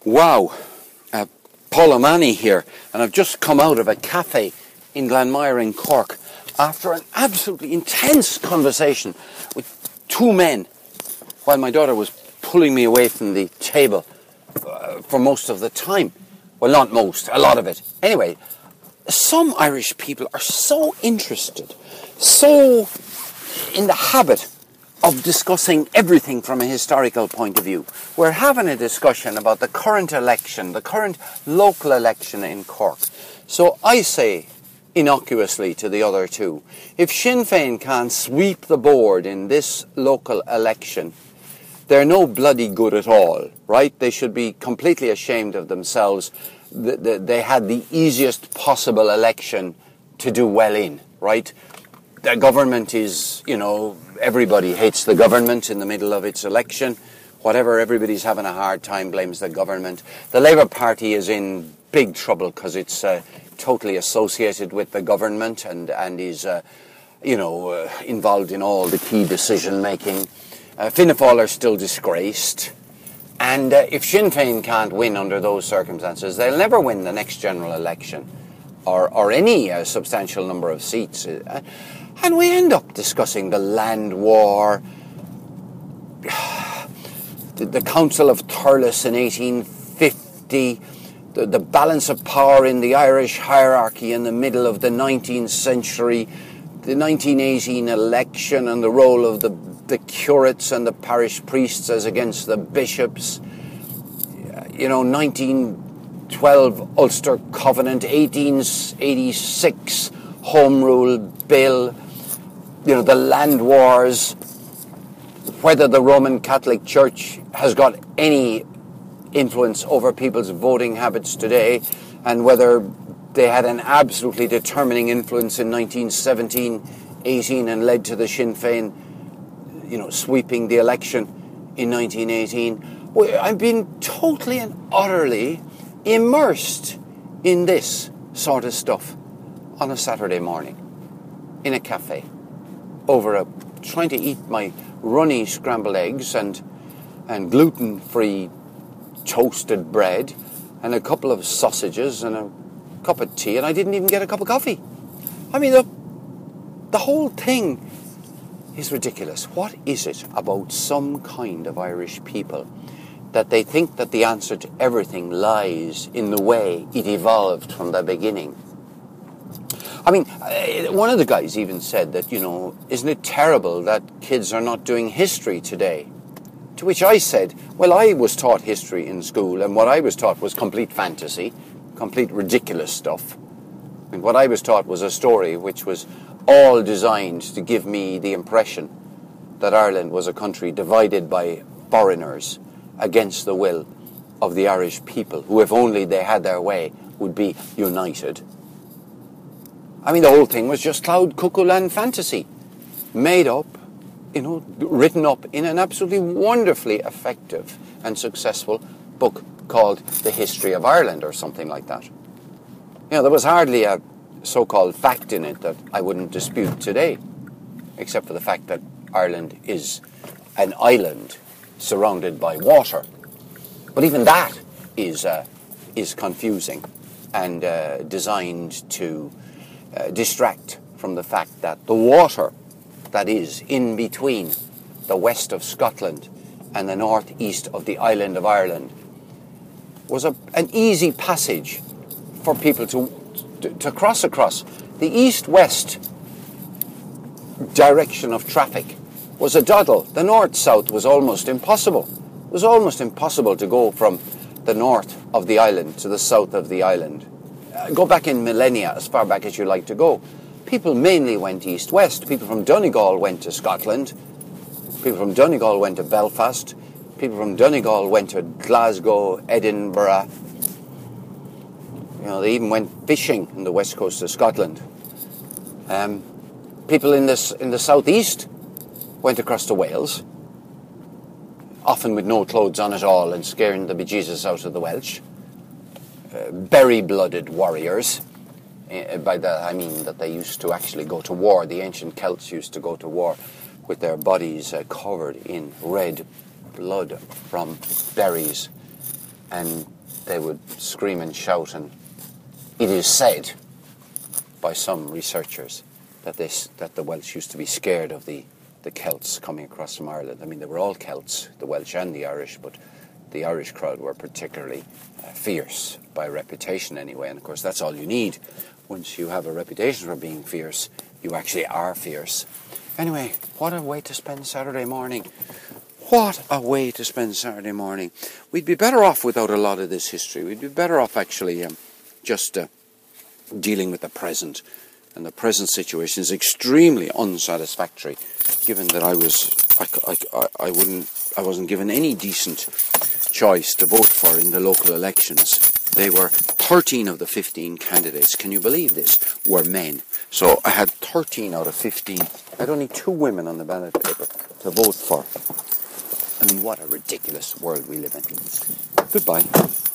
Wow, Paul O'Mahony here, and I've just come out of a cafe in Glanmire in Cork after an absolutely intense conversation with two men while my daughter was pulling me away from the table for most of the time. Well, not most, a lot of it. Anyway, some Irish people are so interested, so in the habit of discussing everything from a historical point of view. We're having a discussion about the current election, the current local election in Cork. So I say innocuously to the other two, if Sinn Féin can't sweep the board in this local election, they're no bloody good at all, right? They should be completely ashamed of themselves. They had the easiest possible election to do well in, right? The government is, everybody hates the government in the middle of its election. Whatever, everybody's having a hard time, blames the government. The Labour Party is in big trouble because it's totally associated with the government and is, involved in all the key decision-making. Fianna Fáil are still disgraced. And if Sinn Féin can't win under those circumstances, they'll never win the next general election or any substantial number of seats. And we end up discussing the land war, the Council of Thurles in 1850, the balance of power in the Irish hierarchy in the middle of the 19th century, the 1918 election and the role of the curates and the parish priests as against the bishops, 1912 Ulster Covenant, 1886 Home Rule Bill, the land wars, whether the Roman Catholic Church has got any influence over people's voting habits today, and whether they had an absolutely determining influence in 1917-18 and led to the Sinn Féin, sweeping the election in 1918. I've been totally and utterly immersed in this sort of stuff on a Saturday morning in a cafe trying to eat my runny scrambled eggs and gluten-free toasted bread and a couple of sausages and a cup of tea, and I didn't even get a cup of coffee. I mean, the whole thing is ridiculous. What is it about some kind of Irish people that they think that the answer to everything lies in the way it evolved from the beginning? I mean, one of the guys even said that, isn't it terrible that kids are not doing history today? To which I said, well, I was taught history in school, and what I was taught was complete fantasy, complete ridiculous stuff. And what I was taught was a story which was all designed to give me the impression that Ireland was a country divided by foreigners against the will of the Irish people, who, if only they had their way, would be united. I mean, the whole thing was just cloud cuckoo land fantasy, made up, written up in an absolutely wonderfully effective and successful book called The History of Ireland or something like that. There was hardly a so-called fact in it that I wouldn't dispute today, except for the fact that Ireland is an island surrounded by water. But even that is confusing and designed to distract from the fact that the water that is in between the west of Scotland and the northeast of the island of Ireland was an easy passage for people to cross across. The east-west direction of traffic was a doddle. The north-south was almost impossible. It was almost impossible to go from the north of the island to the south of the island. Go back in millennia, as far back as you like to go. People mainly went east-west. People from Donegal went to Scotland. People from Donegal went to Belfast. People from Donegal went to Glasgow, Edinburgh. They even went fishing in the west coast of Scotland. People in the southeast went across to Wales, often with no clothes on at all and scaring the bejesus out of the Welsh. Berry-blooded warriors. By that I mean that they used to actually go to war. The ancient Celts used to go to war with their bodies covered in red blood from berries and they would scream and shout, and it is said by some researchers that the Welsh used to be scared of the Celts coming across from Ireland. I mean, they were all Celts, the Welsh and the Irish, but the Irish crowd were particularly fierce, by reputation anyway, and of course that's all you need. Once you have a reputation for being fierce, you actually are fierce. Anyway, what a way to spend Saturday morning. What a way to spend Saturday morning. We'd be better off without a lot of this history. We'd be better off actually just dealing with the present. And the present situation is extremely unsatisfactory, given that I wasn't given any decent choice to vote for in the local elections. They were 13 of the 15 candidates, can you believe this, were men. So I had 13 out of 15. I had only 2 women on the ballot paper to vote for. I mean, what a ridiculous world we live in. Goodbye.